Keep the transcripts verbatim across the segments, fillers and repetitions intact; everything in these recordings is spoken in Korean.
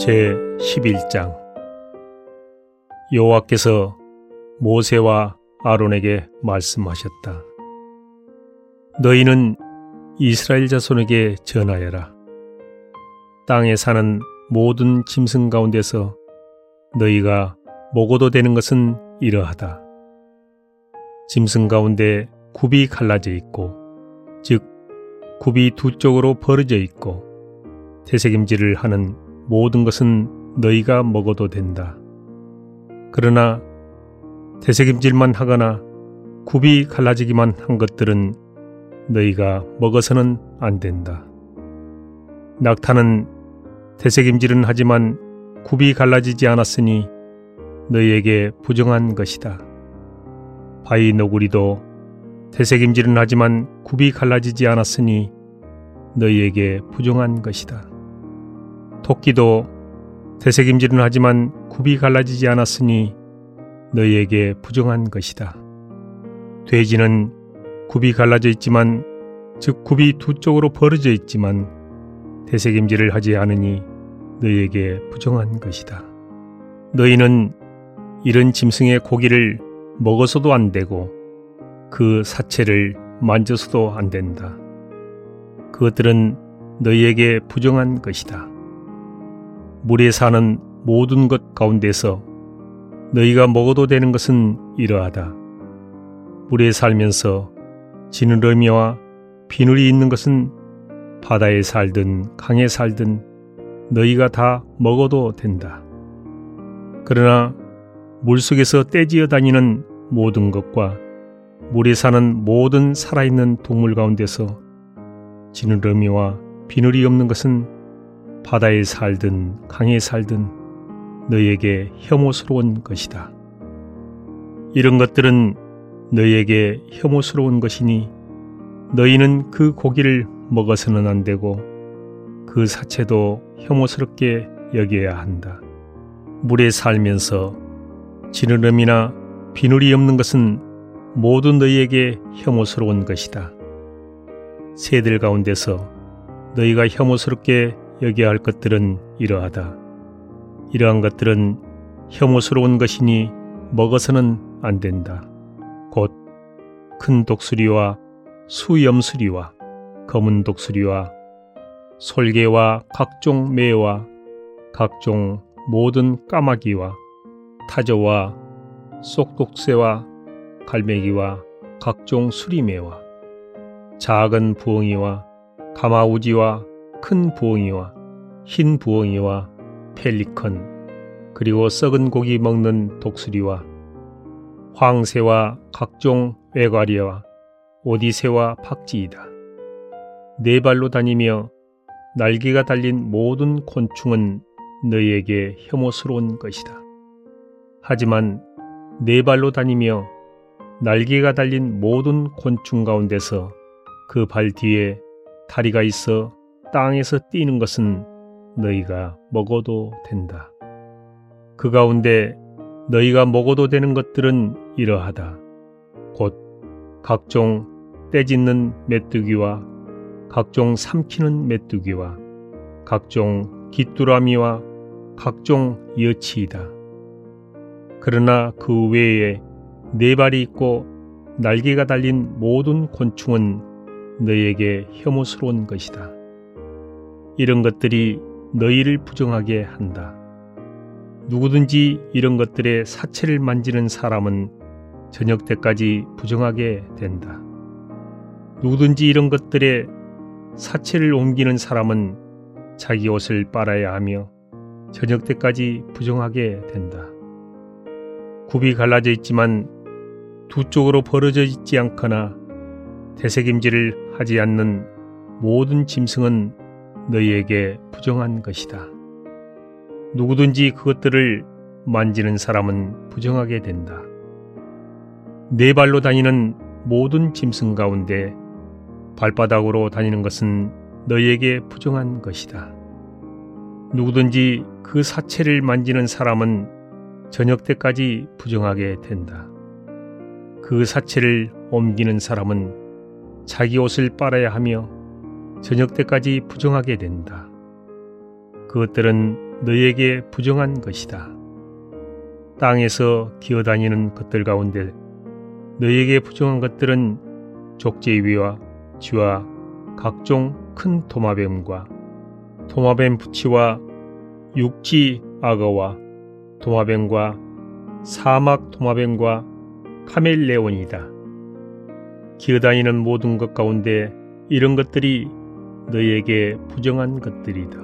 제십일 장. 여호와께서 모세와 아론에게 말씀하셨다. 너희는 이스라엘 자손에게 전하여라. 땅에 사는 모든 짐승 가운데서 너희가 먹어도 되는 것은 이러하다. 짐승 가운데 굽이 갈라져 있고, 즉 굽이 두 쪽으로 벌어져 있고 되새김질을 하는 모든 것은 너희가 먹어도 된다. 그러나 되새김질만 하거나 굽이 갈라지기만 한 것들은 너희가 먹어서는 안 된다. 낙타는 되새김질은 하지만 굽이 갈라지지 않았으니 너희에게 부정한 것이다. 바위 너구리도 되새김질은 하지만 굽이 갈라지지 않았으니 너희에게 부정한 것이다. 토끼도 되새김질은 하지만 굽이 갈라지지 않았으니 너희에게 부정한 것이다. 돼지는 굽이 갈라져 있지만, 즉 굽이 두 쪽으로 벌어져 있지만 되새김질을 하지 않으니 너희에게 부정한 것이다. 너희는 이런 짐승의 고기를 먹어서도 안 되고 그 사체를 만져서도 안 된다. 그것들은 너희에게 부정한 것이다. 물에 사는 모든 것 가운데서 너희가 먹어도 되는 것은 이러하다. 물에 살면서 지느러미와 비늘이 있는 것은 바다에 살든 강에 살든 너희가 다 먹어도 된다. 그러나 물속에서 떼지어 다니는 모든 것과 물에 사는 모든 살아있는 동물 가운데서 지느러미와 비늘이 없는 것은 바다에 살든 강에 살든 너희에게 혐오스러운 것이다. 이런 것들은 너희에게 혐오스러운 것이니 너희는 그 고기를 먹어서는 안 되고 그 사체도 혐오스럽게 여겨야 한다. 물에 살면서 지느러미나 비늘이 없는 것은 모두 너희에게 혐오스러운 것이다. 새들 가운데서 너희가 혐오스럽게 여겨야 할 것들은 이러하다. 이러한 것들은 혐오스러운 것이니 먹어서는 안 된다. 곧 큰 독수리와 수염수리와 검은 독수리와 솔개와 각종 매와 각종 모든 까마귀와 타조와 쏙독새와 갈매기와 각종 수리매와 작은 부엉이와 가마우지와 큰 부엉이와 흰 부엉이와 펠리컨, 그리고 썩은 고기 먹는 독수리와 황새와 각종 외과리와 오디새와 박쥐이다. 네 발로 다니며 날개가 달린 모든 곤충은 너희에게 혐오스러운 것이다. 하지만 네 발로 다니며 날개가 달린 모든 곤충 가운데서 그 발 뒤에 다리가 있어 땅에서 뛰는 것은 너희가 먹어도 된다. 그 가운데 너희가 먹어도 되는 것들은 이러하다. 곧 각종 떼짓는 메뚜기와 각종 삼키는 메뚜기와 각종 귀뚜라미와 각종 여치이다. 그러나 그 외에 네 발이 있고 날개가 달린 모든 곤충은 너희에게 혐오스러운 것이다. 이런 것들이 너희를 부정하게 한다. 누구든지 이런 것들의 사체를 만지는 사람은 저녁 때까지 부정하게 된다. 누구든지 이런 것들의 사체를 옮기는 사람은 자기 옷을 빨아야 하며 저녁 때까지 부정하게 된다. 굽이 갈라져 있지만 두 쪽으로 벌어져 있지 않거나 되새김질을 하지 않는 모든 짐승은 너희에게 부정한 것이다. 누구든지 그것들을 만지는 사람은 부정하게 된다. 네 발로 다니는 모든 짐승 가운데 발바닥으로 다니는 것은 너희에게 부정한 것이다. 누구든지 그 사체를 만지는 사람은 저녁 때까지 부정하게 된다. 그 사체를 옮기는 사람은 자기 옷을 빨아야 하며 저녁 때까지 부정하게 된다. 그것들은 너희에게 부정한 것이다. 땅에서 기어다니는 것들 가운데 너희에게 부정한 것들은 족제위와 쥐와 각종 큰 도마뱀과 도마뱀 부치와 육지 악어와 도마뱀과 사막 도마뱀과 카멜레온이다. 기어다니는 모든 것 가운데 이런 것들이 너희에게 부정한 것들이다.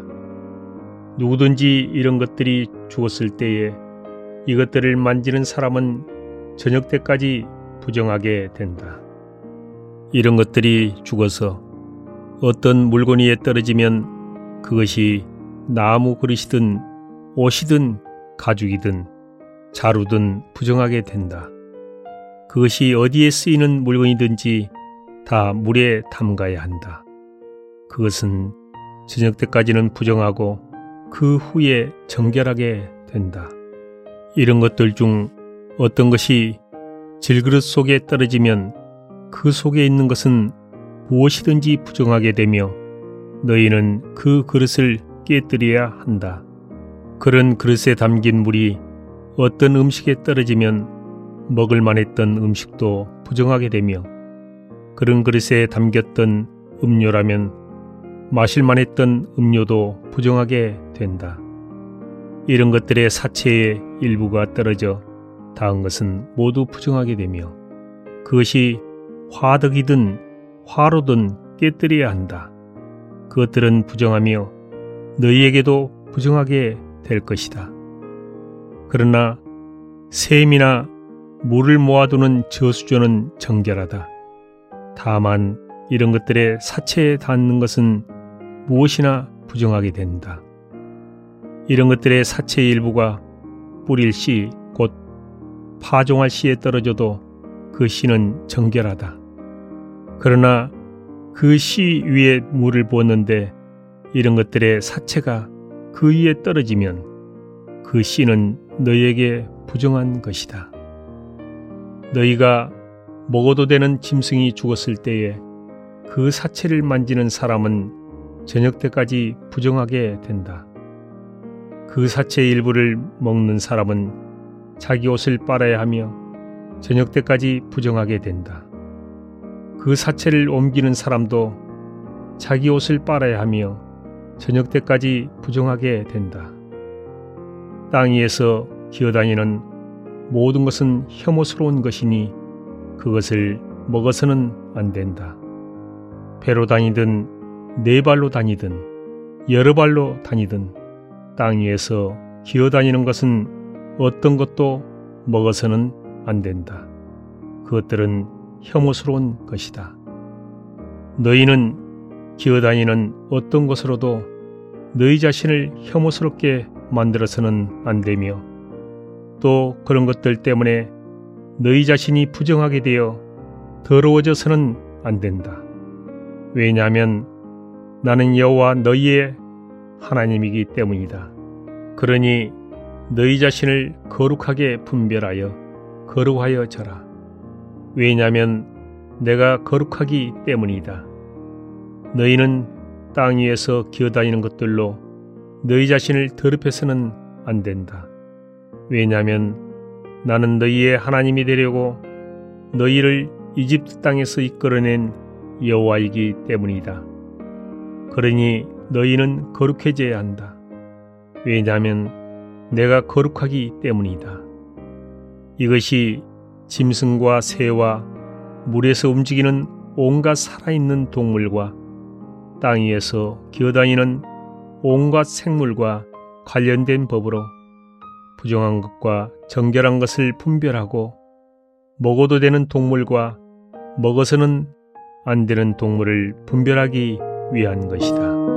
누구든지 이런 것들이 죽었을 때에 이것들을 만지는 사람은 저녁 때까지 부정하게 된다. 이런 것들이 죽어서 어떤 물건 위에 떨어지면 그것이 나무 그릇이든 옷이든 가죽이든 자루든 부정하게 된다. 그것이 어디에 쓰이는 물건이든지 다 물에 담가야 한다. 그것은 저녁 때까지는 부정하고 그 후에 정결하게 된다. 이런 것들 중 어떤 것이 질그릇 속에 떨어지면 그 속에 있는 것은 무엇이든지 부정하게 되며 너희는 그 그릇을 깨뜨려야 한다. 그런 그릇에 담긴 물이 어떤 음식에 떨어지면 먹을 만했던 음식도 부정하게 되며 그런 그릇에 담겼던 음료라면 마실 만했던 음료도 부정하게 된다. 이런 것들의 사체의 일부가 떨어져 닿은 것은 모두 부정하게 되며 그것이 화덕이든 화로든 깨뜨려야 한다. 그것들은 부정하며 너희에게도 부정하게 될 것이다. 그러나 샘이나 물을 모아두는 저수조는 정결하다. 다만 이런 것들의 사체에 닿는 것은 무엇이나 부정하게 된다. 이런 것들의 사체의 일부가 뿌릴 씨, 곧 파종할 씨에 떨어져도 그 씨는 정결하다. 그러나 그 씨 위에 물을 부었는데 이런 것들의 사체가 그 위에 떨어지면 그 씨는 너희에게 부정한 것이다. 너희가 먹어도 되는 짐승이 죽었을 때에 그 사체를 만지는 사람은 저녁 때까지 부정하게 된다. 그 사체의 일부를 먹는 사람은 자기 옷을 빨아야 하며 저녁 때까지 부정하게 된다. 그 사체를 옮기는 사람도 자기 옷을 빨아야 하며 저녁 때까지 부정하게 된다. 땅 위에서 기어다니는 모든 것은 혐오스러운 것이니 그것을 먹어서는 안 된다. 배로 다니든 네 발로 다니든 여러 발로 다니든 땅 위에서 기어다니는 것은 어떤 것도 먹어서는 안 된다. 그것들은 혐오스러운 것이다. 너희는 기어다니는 어떤 것으로도 너희 자신을 혐오스럽게 만들어서는 안 되며 또 그런 것들 때문에 너희 자신이 부정하게 되어 더러워져서는 안 된다. 왜냐하면 나는 여호와 너희의 하나님이기 때문이다. 그러니 너희 자신을 거룩하게 분별하여 거룩하여 져라. 왜냐하면 내가 거룩하기 때문이다. 너희는 땅 위에서 기어다니는 것들로 너희 자신을 더럽혀서는 안 된다. 왜냐하면 나는 너희의 하나님이 되려고 너희를 이집트 땅에서 이끌어낸 여호와이기 때문이다. 그러니 너희는 거룩해져야 한다. 왜냐하면 내가 거룩하기 때문이다. 이것이 짐승과 새와 물에서 움직이는 온갖 살아있는 동물과 땅 위에서 기어다니는 온갖 생물과 관련된 법으로 부정한 것과 정결한 것을 분별하고 먹어도 되는 동물과 먹어서는 안 되는 동물을 분별하기 위한 것이다.